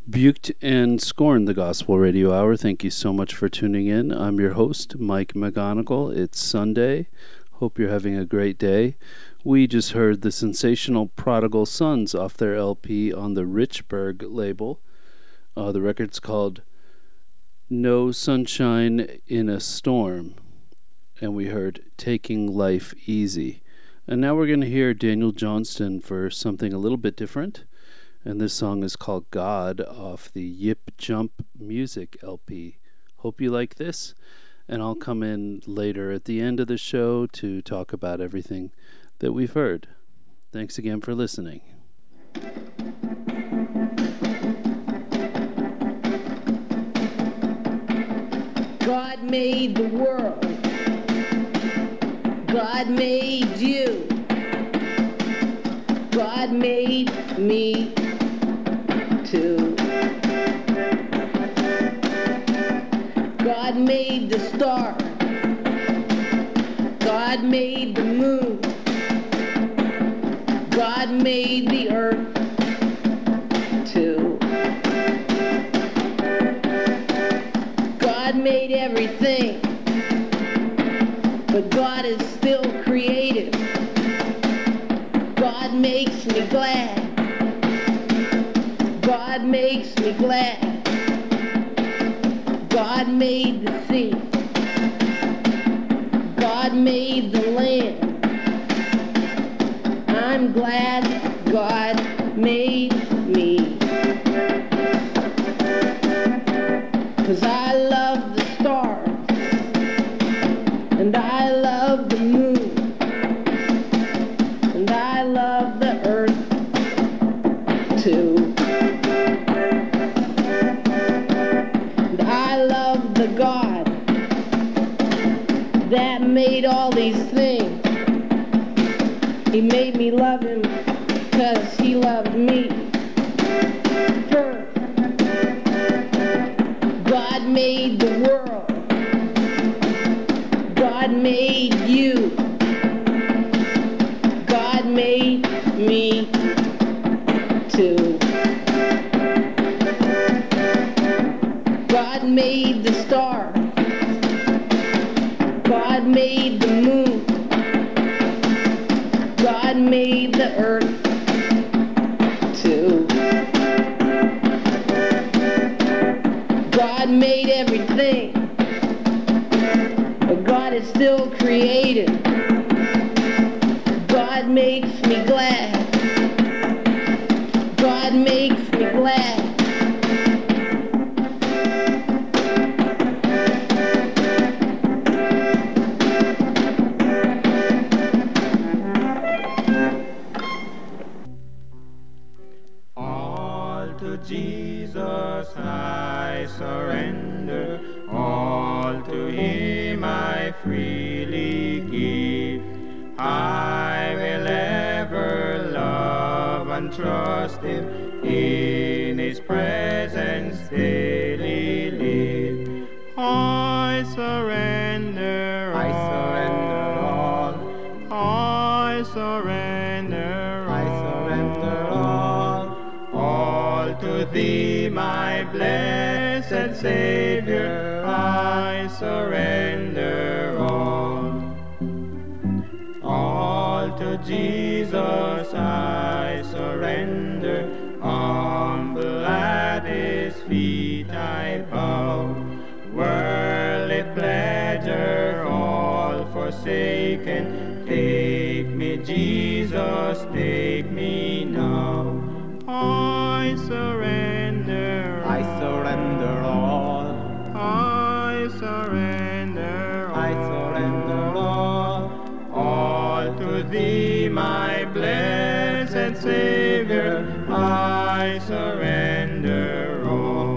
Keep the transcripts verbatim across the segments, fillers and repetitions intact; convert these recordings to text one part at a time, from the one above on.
Buked and scorned the Gospel Radio Hour. Thank you so much for tuning in. I'm your host, Mike McGonigal. It's Sunday. Hope you're having a great day. We just heard the sensational Prodigal Sons off their L P on the Richburg label. Uh, the record's called No Sunshine in a Storm. And we heard Taking Life Easy. And now we're going to hear Daniel Johnston for something a little bit different. And this song is called God off the Yip Jump Music L P. Hope you like this, and I'll come in later at the end of the show to talk about everything that we've heard. Thanks again for listening. God made the world. God made you. God made me too. God made the star. God made the moon. God made the earth too. God made everything, but God is still creative. God makes me glad. God makes me glad. God made the sea. God made the land. I'm glad God made me. 'Cause I love the stars, and I love the moon, and I love the earth too. And I love the God that made all these things. He made me love him 'cause he loved me first. God made the world. God made you. God made me too. God made the stars. God made the moon. God made the earth too. God made everything, but God is still creative. God makes me glad. God makes me glad. Jesus I surrender, all to him I freely give. I will ever love and trust him, in his presence daily live. I surrender all, I surrender all, I surrender all, I surrender all, all to thee, my blessed Savior, I surrender all. All to Jesus I surrender, humble at his feet I bow. Worldly pleasure all forsaken, take me, Jesus, take me now. I surrender, I surrender all, I surrender, I surrender all, all to thee, my blessed Savior, I surrender all.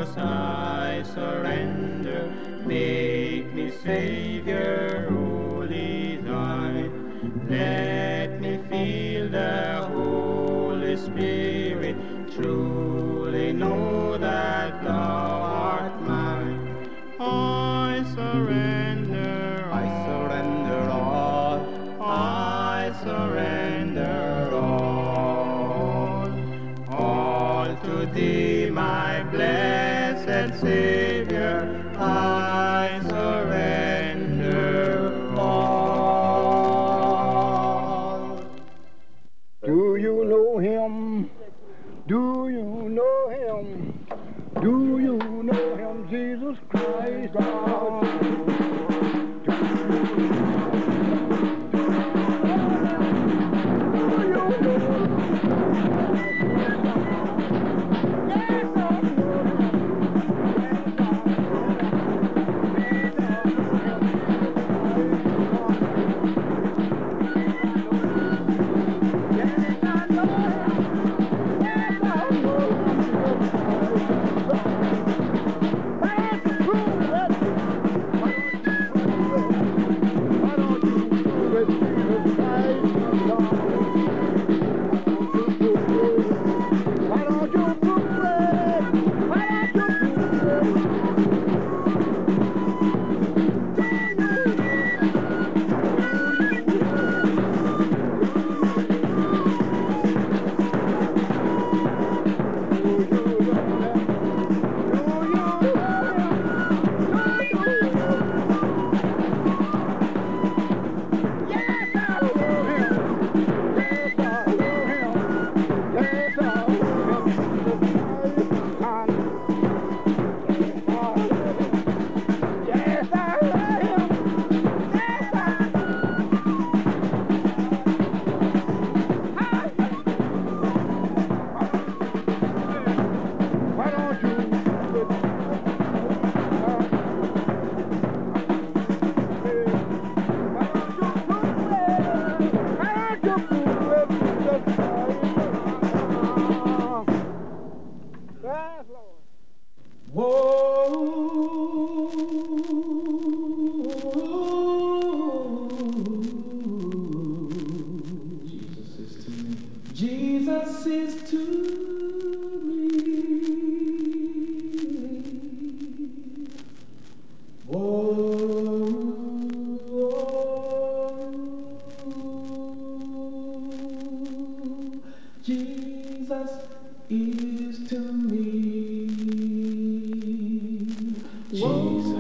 I surrender. Make me Savior, wholly thine. Let me feel the Holy Spirit, truly know that thou art mine. I surrender, I surrender all, I surrender all, all to thee, my blessed Savior, I surrender all. Do you know him? Do you know him? Do you know him, Jesus Christ? Oh. Jesus is to me. Oh, Jesus is to me. Jesus.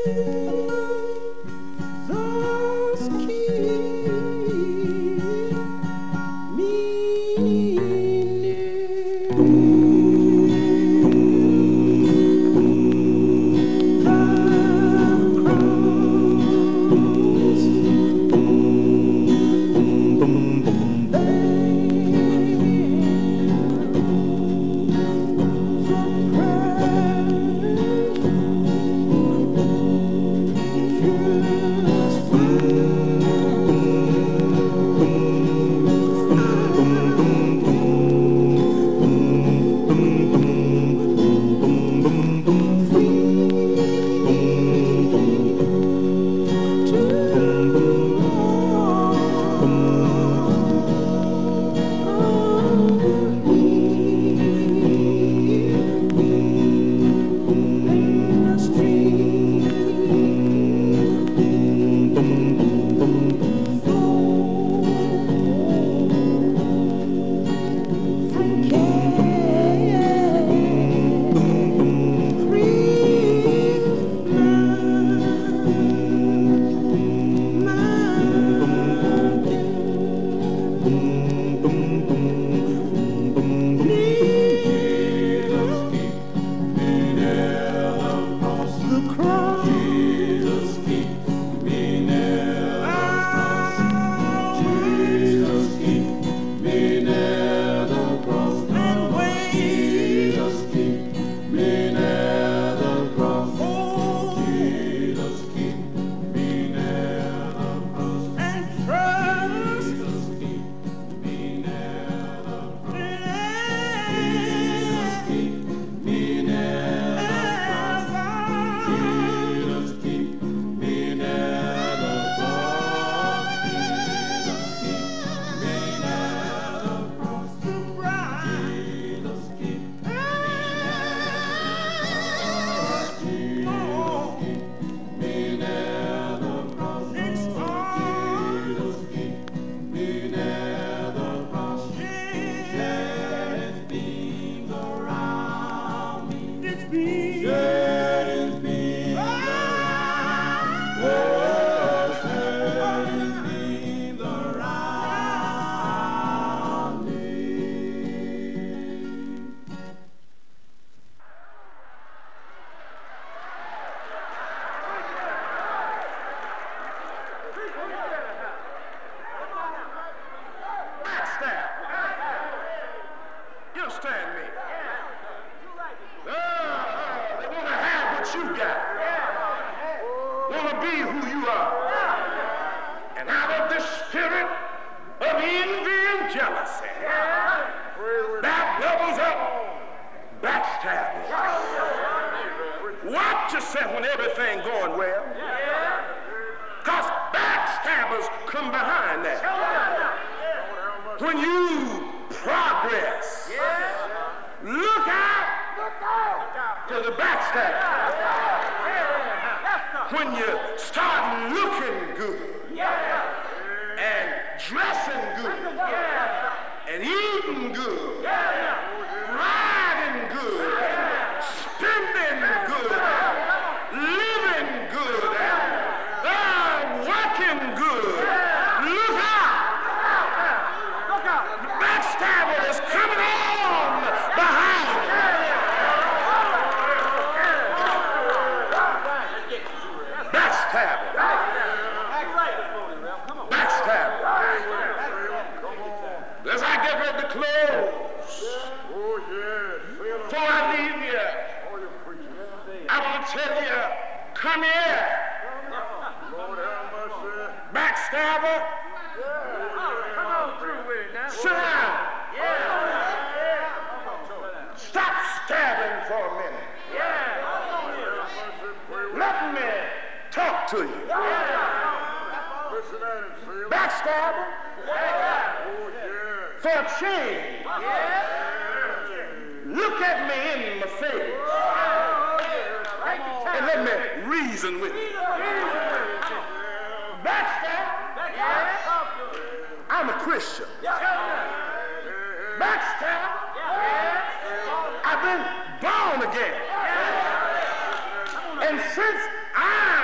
And since I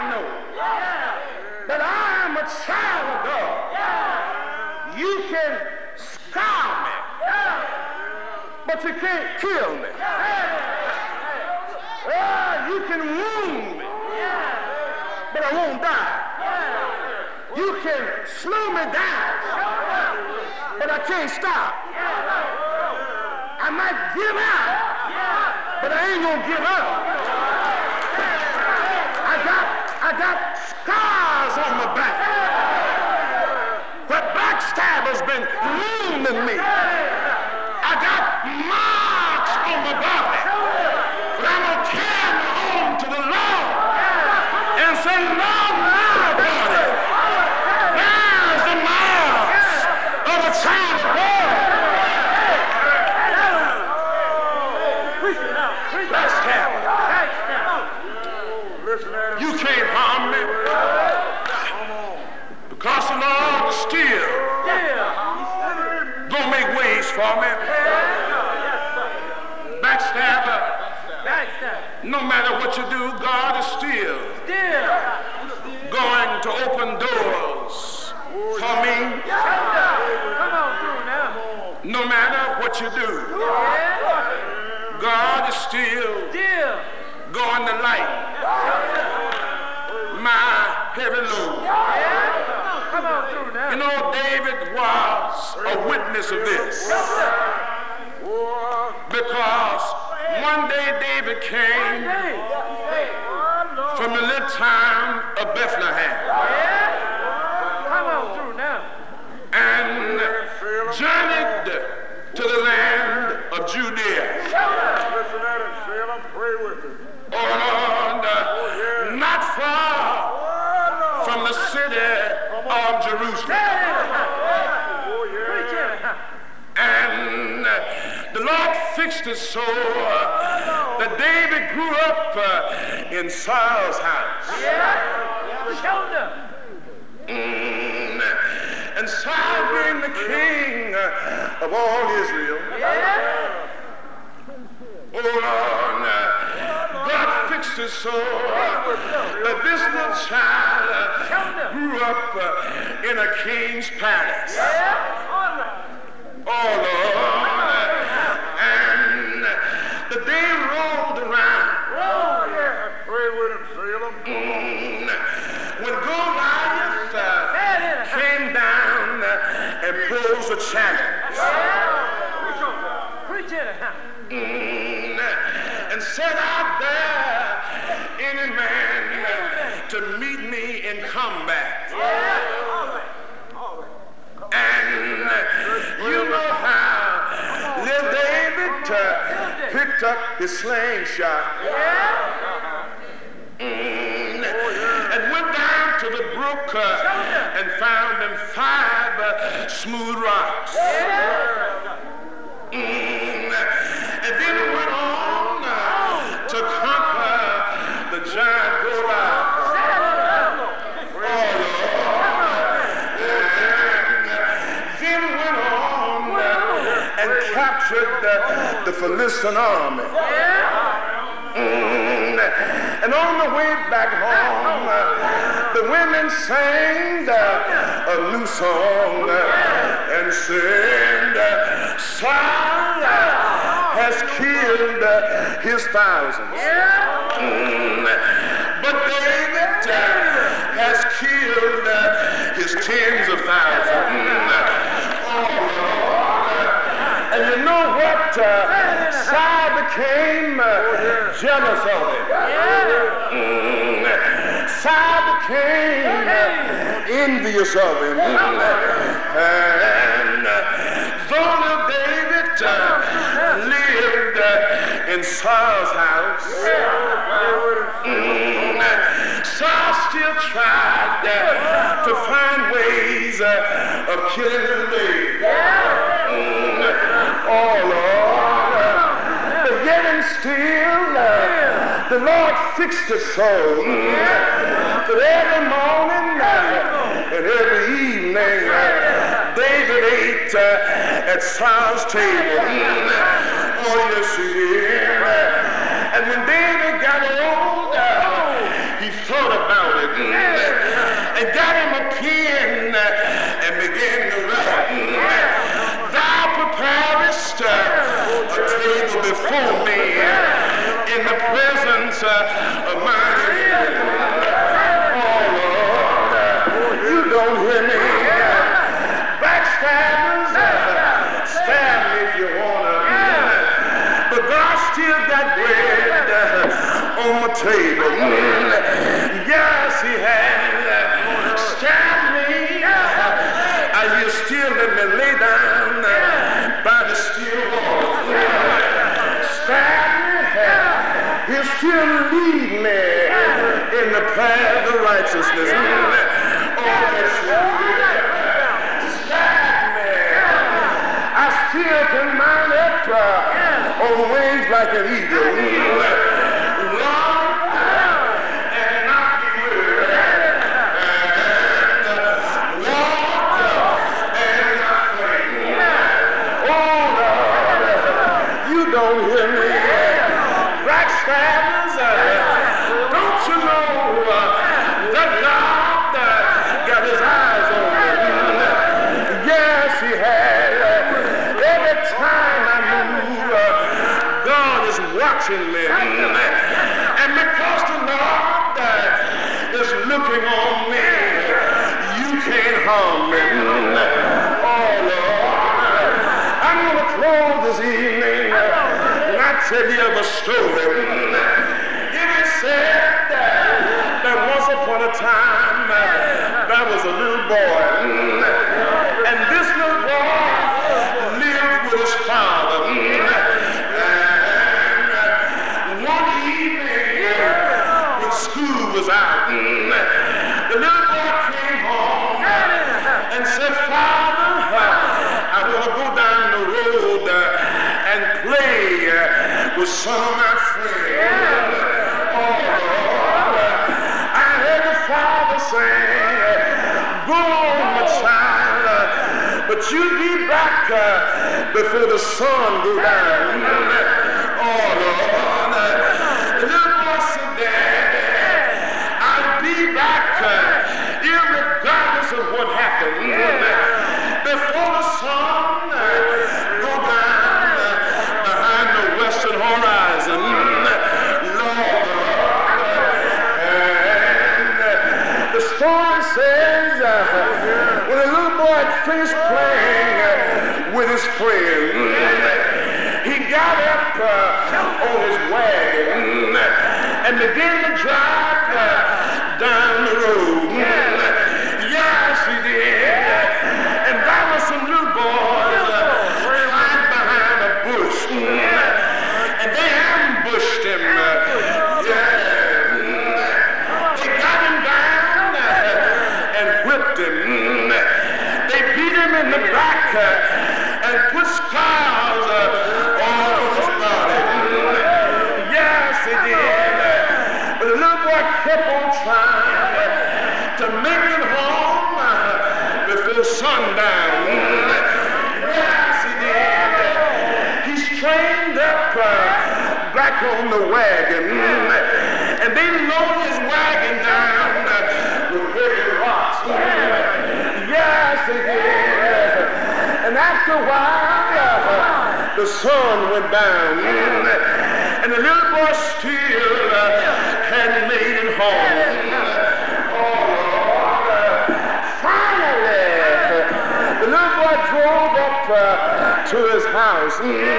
child of God. You can scar me, but you can't kill me. Uh, you can wound me, but I won't die. You can slow me down, but I can't stop. I might give out, but I ain't gonna give up. I got, I got scars on my back. The backstabber's been wounding me. I got marks on my body. But I'm gonna carry me home to the Lord and say, Lord, my body bears the marks of a child of God. Backstabber. You can't harm me because the Lord is still gonna make ways for me. Backstabber. No matter what you do, God is still going to open doors for me. No matter what you do, God is still going to light my heavy load. You know, David was a witness of this. Because one day David came from the little town of Bethlehem and journeyed to the land of Judea. Oh Lord, uh, not far from the city of Jerusalem. And uh, the Lord fixed it so uh, that David grew up uh, in Saul's house. Mm, and Saul being the king uh, of all Israel. Oh Lord, uh, God fixed it so uh, that this little child uh, grew up uh, in a king's palace. Oh Lord, uh, and the day rolled around. Mm, when Goliath uh, came down uh, and posed a challenge. Mm, and said, I dare any man to meet me in combat. And you know how little David uh, picked up his slingshot mm, and went down to the brook uh, and found them five uh, smooth rocks. Mm, and then he went on uh, to conquer the giant Goliath. Oh, Lord. And then went on uh, and captured uh, the Philistine army. Mm, and on the way back home, uh, the women sang uh, a new song uh, and said, uh, Saul uh, has killed uh, his thousands. Mm, but David uh, has killed uh, his tens of thousands. Mm, oh, Lord. And you know what? Uh, Saul became uh, jealous of him. Mm, Saul became uh, envious of him. Mm, and uh, though little David uh, lived uh, in Saul's house, mm, Saul still tried uh, to find ways uh, of killing little David. Mm, oh, Lord. Uh, but yet and still, uh, the Lord fixed it so mm, that every morning uh, and every evening, uh, David ate uh, at Saul's table. Mm, oh, yes, he did. Uh, and when David got old, uh, he thought about it mm, and got him a pen presence uh, of mine. Oh, Lord, uh, you don't hear me. Backstabbers, uh, stab me if you want to. But God still got bread uh, on my table. Yes, he has. Stab me. Uh, you still let me lay down uh, by the still wall. Stab me. Uh, he'll still lead me in the path of righteousness. Oh, yes, he will. Stab me. I still can mount up uh, on wings like an eagle. Run and not be weary. And walk and not faint. Oh, Lord, you don't hear me. Backstabbers, uh, don't you know uh, that God uh, got his eyes on me? Yes, he has. Every time I move, uh, God is watching me. And because the Lord uh, is looking on me, you can't harm me. Oh, Lord, I'm going to close this evening uh, and I tell you of a story. It is said uh, that once upon a time uh, there was a little boy. And this little boy lived with his father. And one evening, when school was out, the little boy came home and said, Father, I want to go down the road and play with some of my friends. Oh, Lord, I heard the father say, go on, my child, but you be back uh, before the sun go down. Oh, Lord, the little boy said, Daddy, I'll be back uh, irregardless of what happened. Before the sun uh, go down uh, behind the western horizon. Lord, and uh, the story says uh, when the little boy had finished playing uh, with his friend, he got up uh, on his wagon and began to drive uh, down the road. Yes, he did. And there were some little boys uh, hiding behind a bush. And they ambushed him. Uh, yeah. They got him down uh, and whipped him. They beat him in the back uh, and put scars uh, all over his body. Yes, they did. But the little boy kept on trying uh, to make it home uh, before sundown. Yes, he did. He's trained up uh, back on the wagon, and they loaded his wagon down uh, with heavy rocks. Yes, he did. And after a while, uh, the sun went down, and the little boy still uh, hadn't made it home. Oh, Lord. Finally, the little boy drove up uh, to his house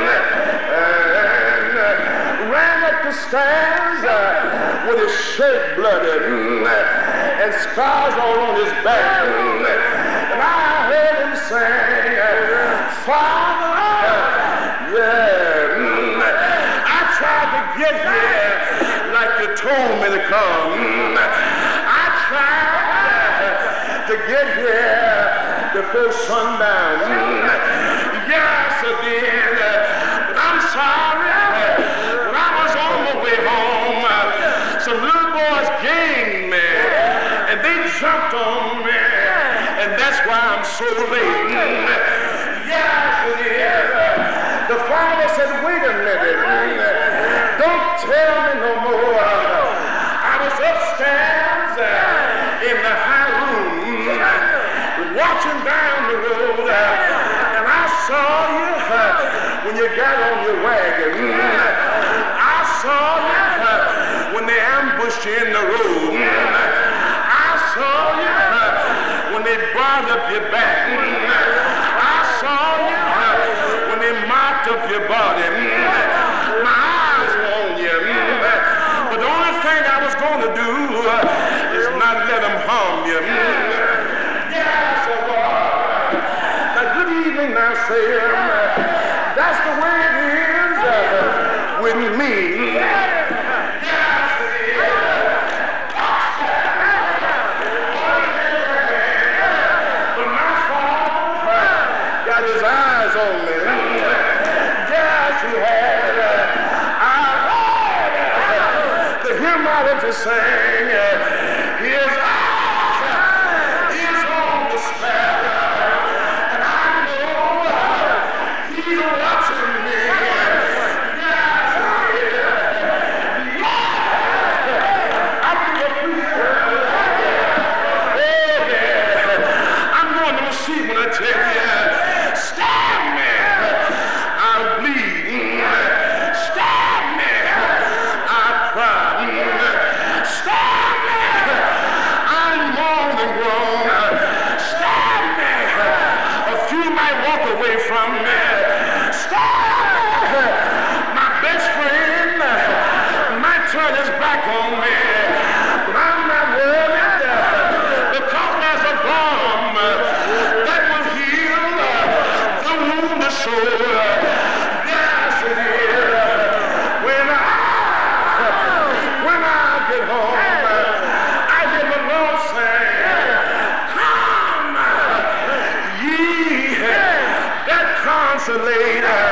and uh, ran up the stairs uh, with his shirt blooded and scars all on his back. And I heard him say, Father, yeah, I tried to get here like you told me to come. I tried to get here before sundown. Yes, I did. But I'm sorry. When I was on my way home, some little boys gained me, and they jumped on me, and that's why I'm so late. Yes, it is. The father said, wait a minute. Don't tell me no more. I was upstairs in the high room watching down the road, and I saw you when you got on your wagon. I saw you pushed you in the road. I saw you when they barred up your back. I saw you when they marked up your body. My eyes were on you. But the only thing I was going to do is not let them harm you. Yes, oh God. Now, good evening, now, Sam. That's the way it is with me. His eyes on me. Yes, he had. I heard the hymnology sang. His eyes is on the sparrow, and I know he's watching me. Yes, he is. Yeah. I think appreciate it. Oh, yeah. I'm going to receive when I tell you. Stab me, I'll bleed. Stab me, I'll cry. Stab me, I'm mourn and groan. Stab me, a few might walk away from me. Stab me, my best friend might turn his back on me. But I'm not worried because there's a bomb that will heal the soul. Yes, it is. When I, when I get home, I hear the Lord say, come, ye that consolator,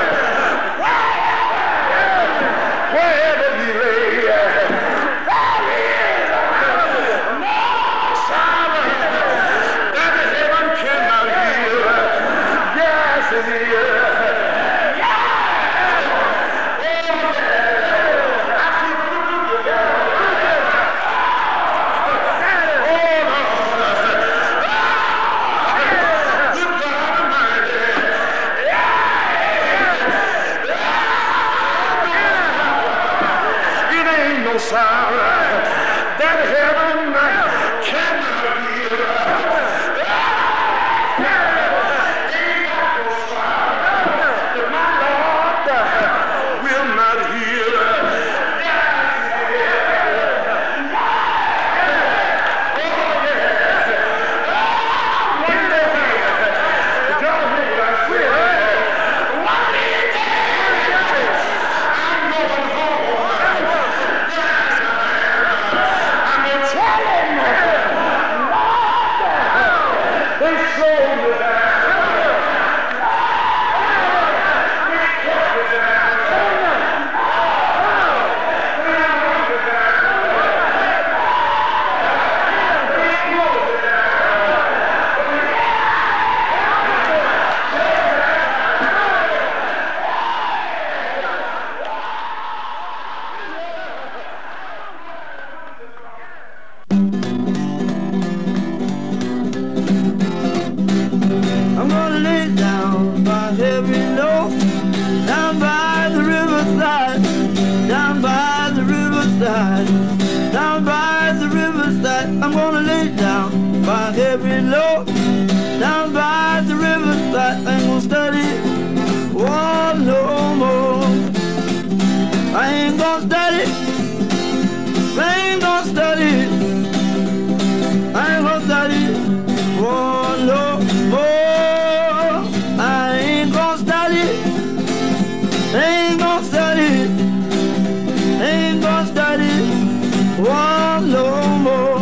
wherever ye lay, there is no sorrow that heaven cannot heal. Yes, it is. Sorrow that heaven cannot heal. Ain't got no sorrow that my Lord will not heal. Oh yeah. One day, did y'all hear what I said? One day, I'm going home. They sold me down. They kept me down. They moved me down. They moved me down by the riverside. I'm gonna lay down by every low, down by the riverside. I ain't gonna study war no more. I ain't gonna study, I ain't gonna study, I ain't gonna study war no more. I ain't gonna study, ain't gonna study, ain't gonna study war no more.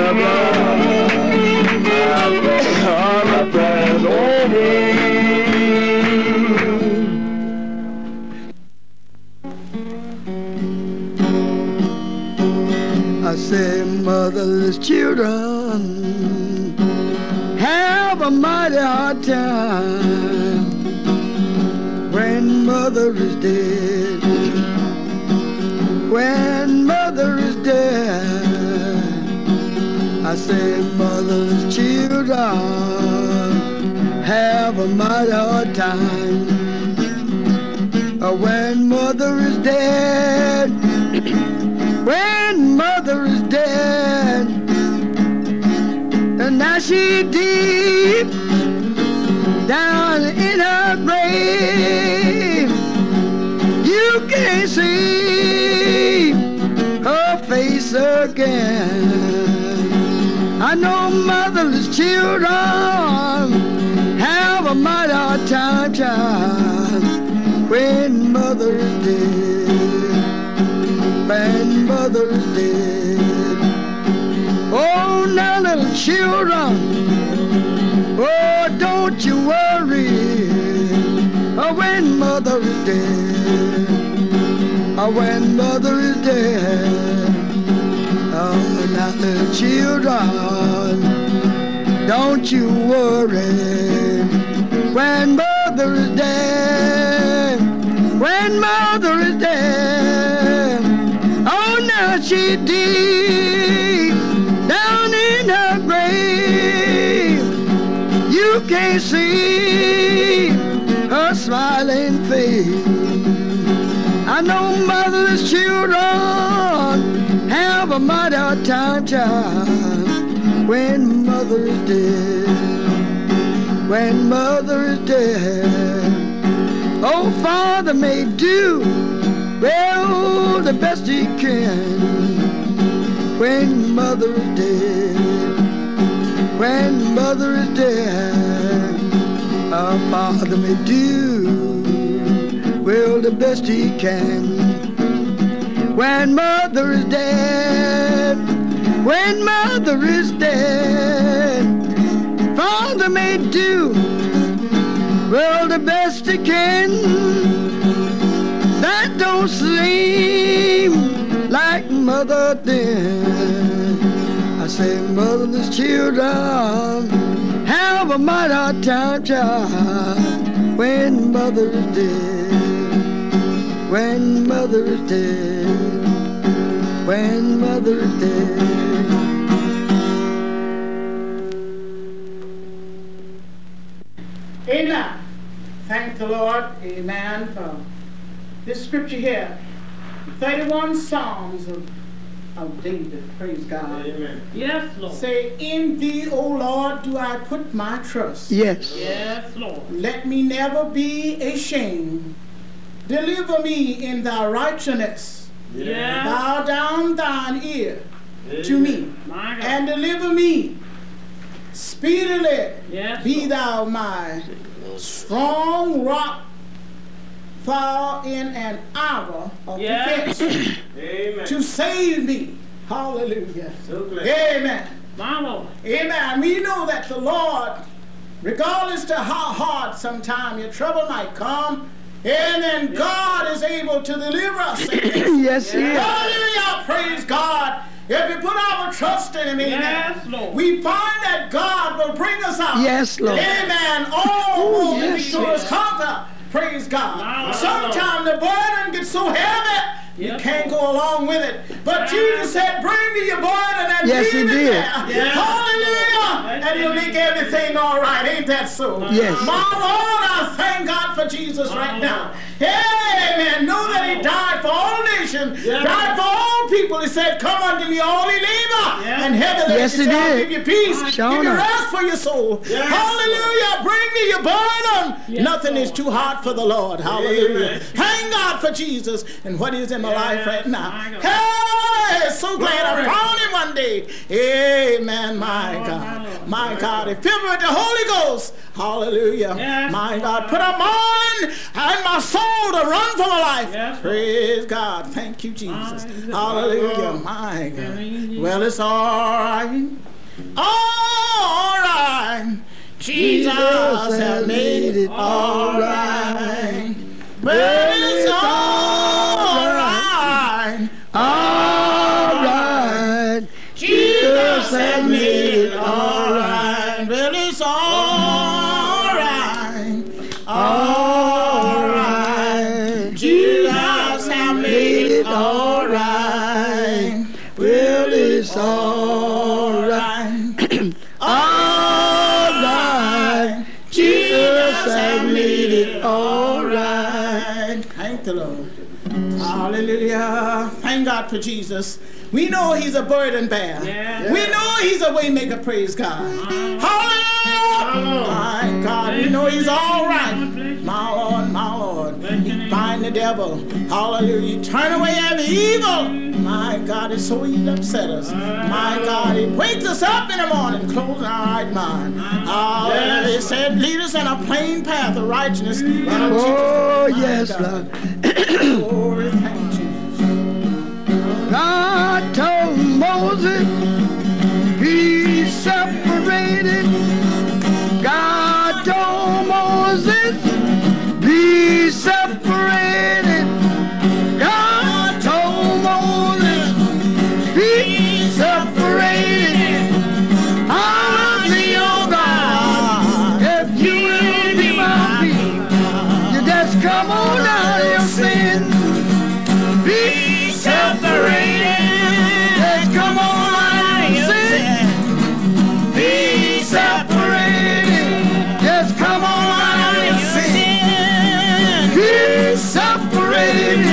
the blood, my prayers over. I say motherless children have a mighty hard time when mother is dead. When mother is dead, I say motherless children have a mighty hard time when mother is dead. When mother is dead, and now she deep down in her grave, you can't see her face again. I know motherless children have a mighty hard time, child, when mother is dead. When mother is dead. Oh, now little children, oh, don't you worry, oh, when mother is dead, oh, when mother is dead. Oh, now little children, don't you worry, when mother is dead, when mother is dead. Oh, now she deep down in her grave. You can't see her smiling face. I know motherless children have a mighty hard time, child, when mother is dead. When mother is dead. Oh, father may do well the best he can when mother is dead. When mother is dead, our father may do well the best he can when mother is dead. When mother is dead, father may do well the best he can. That don't seem like mother did. I say motherless children have a mighty hard time, child, when mother is dead. When mother is dead. When mother is dead. Amen. Thank the Lord. Amen. For this scripture here, thirty-one Psalms of, of David. Praise God. Amen. Yes, Lord. Say, in thee, O Lord, do I put my trust. Yes. Yes, Lord. Let me never be ashamed. Deliver me in thy righteousness. Yes. Bow down thine ear Amen. to me, My God. and deliver me. Speedily Yes, be Lord. thou my strong rock, for in an hour of Yes. defense Amen. to save me. Hallelujah. So glad. Amen. My Lord. Amen. We know that the Lord, regardless to how hard sometime your trouble might come, amen, God is able to deliver us. Yes, he is. Hallelujah. Praise God. If we put our trust in him, amen, Yes, Lord. we find that God will bring us out. Yes, Lord. Amen. All Oh, over the yes, victorious yes. conquer. Praise God. Wow. Sometimes the burden gets so heavy, you Yes, can't Lord. go along with it. But Jesus said, bring me your burden and Yes, leave he it did. there. Yes, Hallelujah. Lord. And he'll make everything all right. Ain't that so? Yes. My Lord, I thank God for Jesus right Lord. now. Amen. Know that he died for all nations, Yes. died for all people. He said, come unto me, all ye labor Yes. and heavy laden. Yes, he said, I'll did. give you peace, Sure give you enough. rest for your soul. Yes. Hallelujah. Bring me your burden. Yes, Nothing is Lord. too hard for the Lord. Hallelujah. Amen. Thank God for Jesus and what is in my Yes, life right now. my God. Hey, so glad I Glory. found him one day. Amen, my Lord, God. my Lord. My My God, it filled me with the Holy Ghost. Hallelujah. Yes. My God, put a mind and my soul to run for my life. Yes. Praise God. Thank you, Jesus. My Hallelujah. God. My God. Well, it's all right. All right. Jesus has made it all right. Well, it's all right. All right. Jesus has made it all right. Well, it's all right. All right. Jesus has made it all right. Well, it's all right. All right. Jesus has made it all right. Thank the Lord. Hallelujah. Thank God for Jesus. We know he's a burden bearer. Yeah. We know he's a way maker, praise God. Hallelujah. My God, we know he's all right. My Lord, my Lord. He bind the devil. Hallelujah. Turn away every evil. My God, it's so he upset us. My God, he wakes us up in the morning, closing our right mind. Hallelujah. He said, lead us in a plain path of righteousness. Oh, yes, Lord. Glory, thank you. God told Moses be separated. God told Moses be separated. God told Moses be separated. I'll be your God if you will be my people. You just come on out of your sin. Be separated. Just come on out of your sin. Be separated. Just come on out of your sin. Be separated.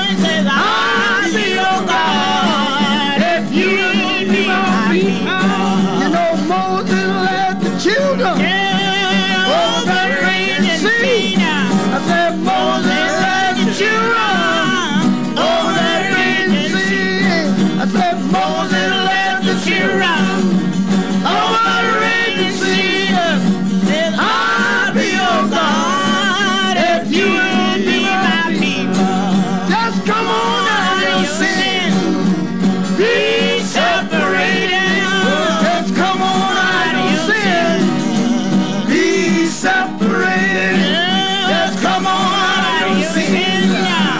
I'll be your God if you will be my people. You know Moses led the children over the raging sea. I said Moses led the children over the raging sea. I said Moses led the children over the raging sea. Said I'll be your God if you will be my people. Just come on out of your sin. Be separated. Just come on out of your sin. Be separated. Just come on out of your sin.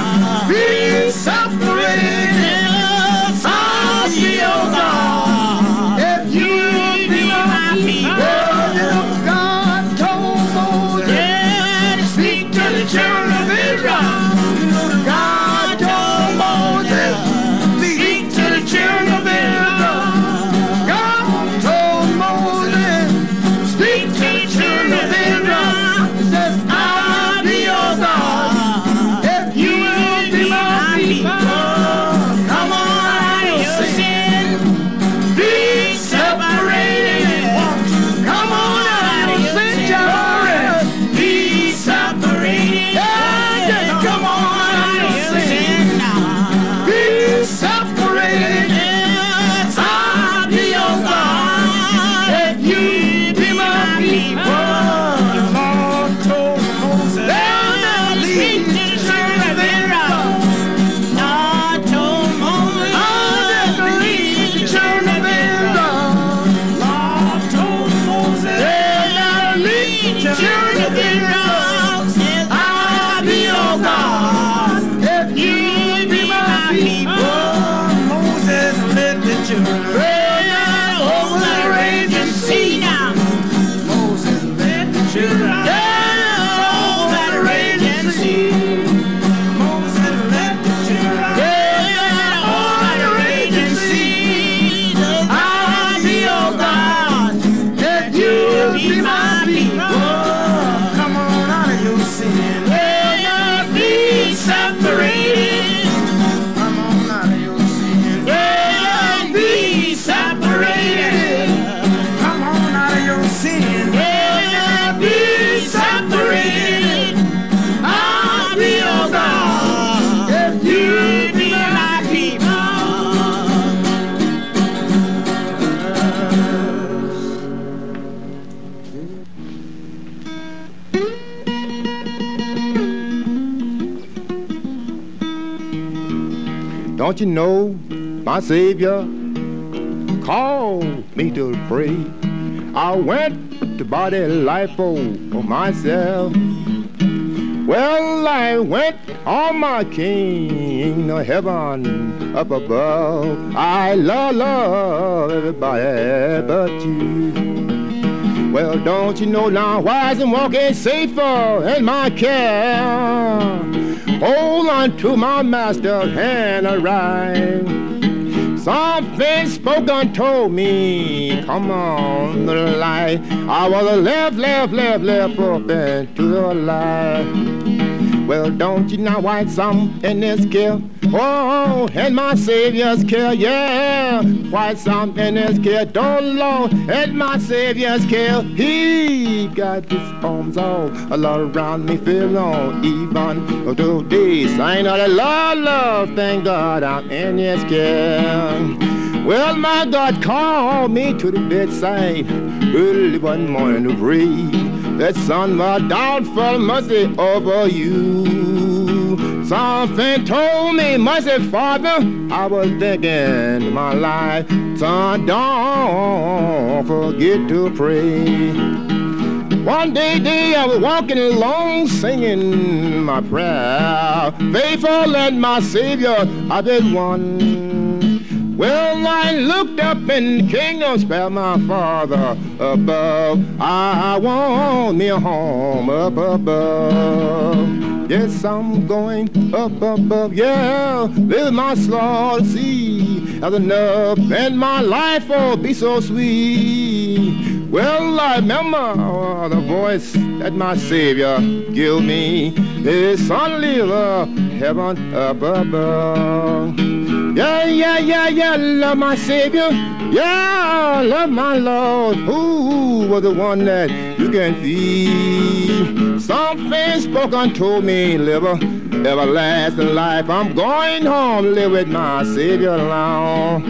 Be separated. I'll be your God if you will be my people. Well, God told Moses, speak to the children of Israel. God told Moses, speak to the children of Israel. God told Moses, speak to the children of Israel. He says, I'll be your God if you will be my people. Come on out of your sin. Be separated. Come on out of your sin, children. Be separated. Yeah, just come on out of your sin. Be separated. I'll be your God if you be my people. The Lord told Moses, "Now lead the children of Israel." Lord told Moses, "Now lead the children of Israel." Lord told Moses, "Now lead the children of Israel." Says, "I'll be your God if you be my people." Moses led the children over the raging sea. Now Moses led the children over the raging sea. Moses led the children over the raging sea. I'll be your God if you be my people. Come on out of your sin. Be separated. Come on out of your sin. Be separated. Come on out of your sin. Be separated. I'll be your God if you be my people. don't you know my Savior called me to pray? I went to buy that life for myself. Well, I went on my king to heaven up above. I love, love everybody but you. Well, don't you know now, wise and walking safer in my care. Hold on to my master's hand and ride. Something spoken told me, come on, the light. I was a left, left, left, left up into the light. Well, don't you know why some in this care? Oh, in my Savior's care, yeah. Why some in this care? Don't Lord, in my Savior's care. He got his arms all a lot around me, feel on even today. Sign of the Lord, love, thank God I'm in his care. Well, my God called me to the bedside early one morning to pray. That sun was down for mercy over you. Something told me, mercy, Father, I was thinking to my life, son, don't forget to pray. One day, day, I was walking along singing my prayer. Faithful and my Savior, I've been one. Well, I looked up in the kingdom, spell my Father above. I want me a home up above. Yes, I'm going up above, yeah. Live my soul to see as enough, and my life will be so sweet. Well, I remember the voice that my Savior gave me. His son live heaven up above. Yeah, yeah, yeah, yeah, love my Savior. Yeah, love my Lord. Who was the one that you can feed? Something spoken to me, live a everlasting life. I'm going home to live with my Savior alone.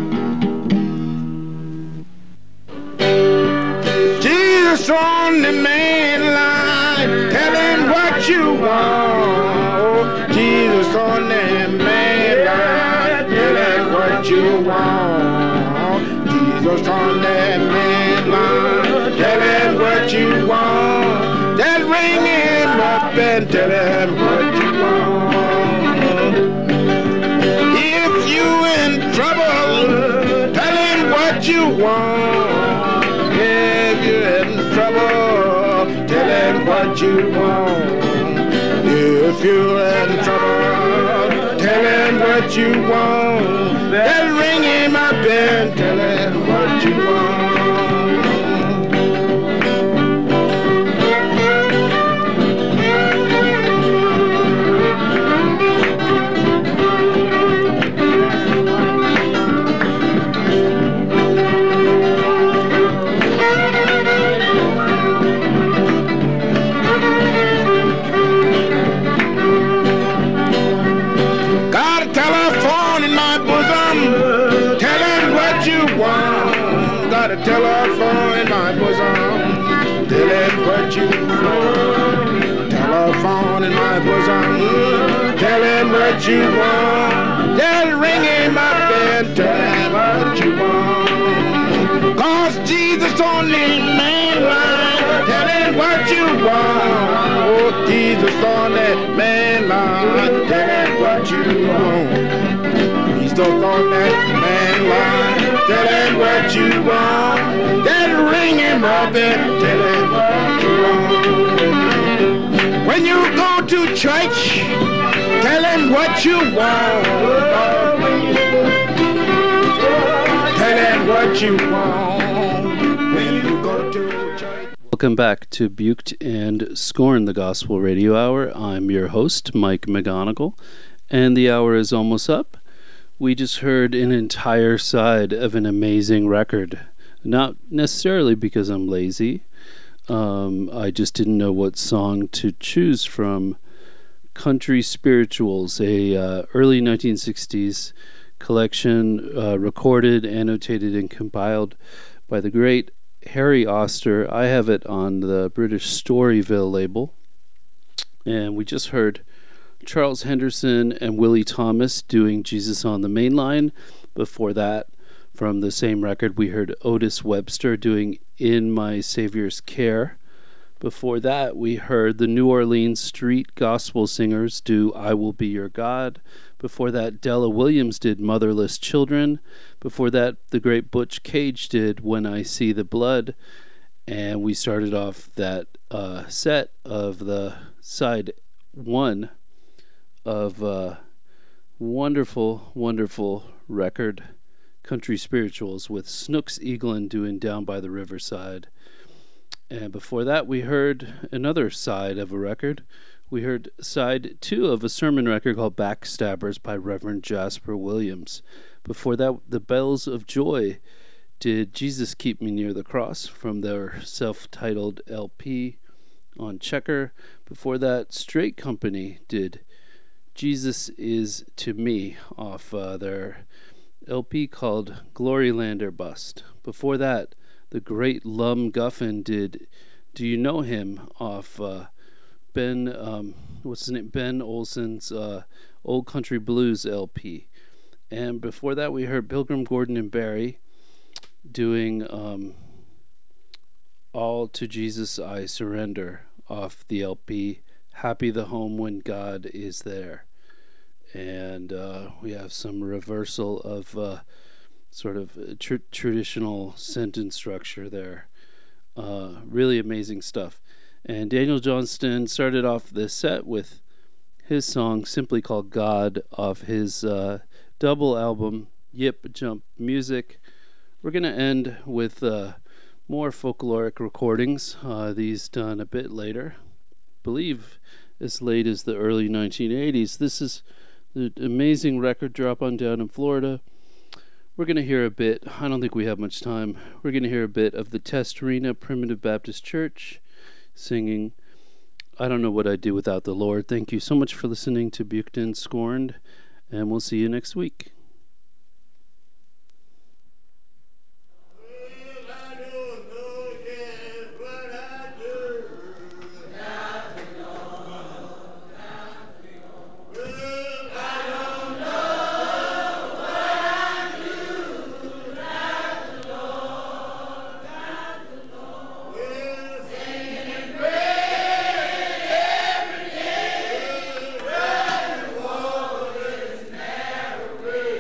Jesus on the main line, tell him what you want. Jesus on the main line, tell him what you want. Jesus on that main line, tell him what you want. Then ring him up and tell him what you want. If you in trouble, tell him what you want. If you're in trouble, tell him what you want. If you're in trouble, tell him what you want. Then ring him up and tell him what you want. Telephone in my bosom, tell him what you want. Telephone in my bosom, tell him what you want. Then ring him up and tell him what you want. Cause Jesus on the main line, tell him what you want. Oh, Jesus on that main line, tell him what you want. He's stuck on that main line. Tell him what you want, then ring him up and tell him what you want. When you go to church, tell him what you want. Tell him what you want. When you go to church. Welcome back to Buked and Scorned, the Gospel Radio Hour. I'm your host, Mike McGonigal, and the hour is almost up. We just heard an entire side of an amazing record. Not necessarily because I'm lazy. Um, I just didn't know what song to choose from. Country Spirituals, a uh, early nineteen sixties collection uh, recorded, annotated, and compiled by the great Harry Oster. I have it on the British Storyville label. And we just heard Charles Henderson and Willie Thomas doing Jesus on the Main Line. Before that, from the same record, we heard Otis Webster doing In My Savior's Care. Before that, we heard the New Orleans Street Gospel Singers do I Will Be Your God. Before that, Della Williams did Motherless Children. Before that, the great Butch Cage did When I See the Blood. And we started off that uh, set of the side one of uh, wonderful, wonderful record, Country Spirituals, with Snooks Eaglin doing Down by the Riverside. And before that, we heard another side of a record. We heard side two of a sermon record called Backstabbers by Reverend Jasper Williams. Before that, the Bells of Joy did Jesus Keep Me Near the Cross from their self-titled L P on Checker. Before that, Straight Company did Jesus Is to Me off uh, their L P called Gloryland or Bust. Before that, the great Lum Guffin did Do You Know Him off uh, Ben, um, what's his name? Ben Olson's uh, Old Country Blues L P. And before that, we heard Pilgrim, Gordon, and Barry doing um, All to Jesus I Surrender off the L P Happy the Home When God Is There. And uh, we have some reversal of uh, sort of tr- traditional sentence structure there. Uh, really amazing stuff. And Daniel Johnston started off this set with his song simply called God off his uh, double album Yip Jump Music. We're going to end with uh, more folkloric recordings, uh, these done a bit later. I believe as late as the early nineteen eighties. This is the amazing record drop on Down in Florida. We're going to hear a bit, I don't think we have much time, we're going to hear a bit of the Testarena Primitive Baptist Church singing I Don't Know What I'd Do Without the Lord. Thank you so much for listening to Buchton Scorned, and we'll see you next week. Every day, running water is never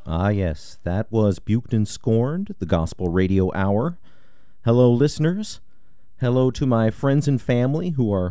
Ah, yes, that was Buchton Scorned, the Gospel Radio Hour. Hello, listeners. Hello to my friends and family who are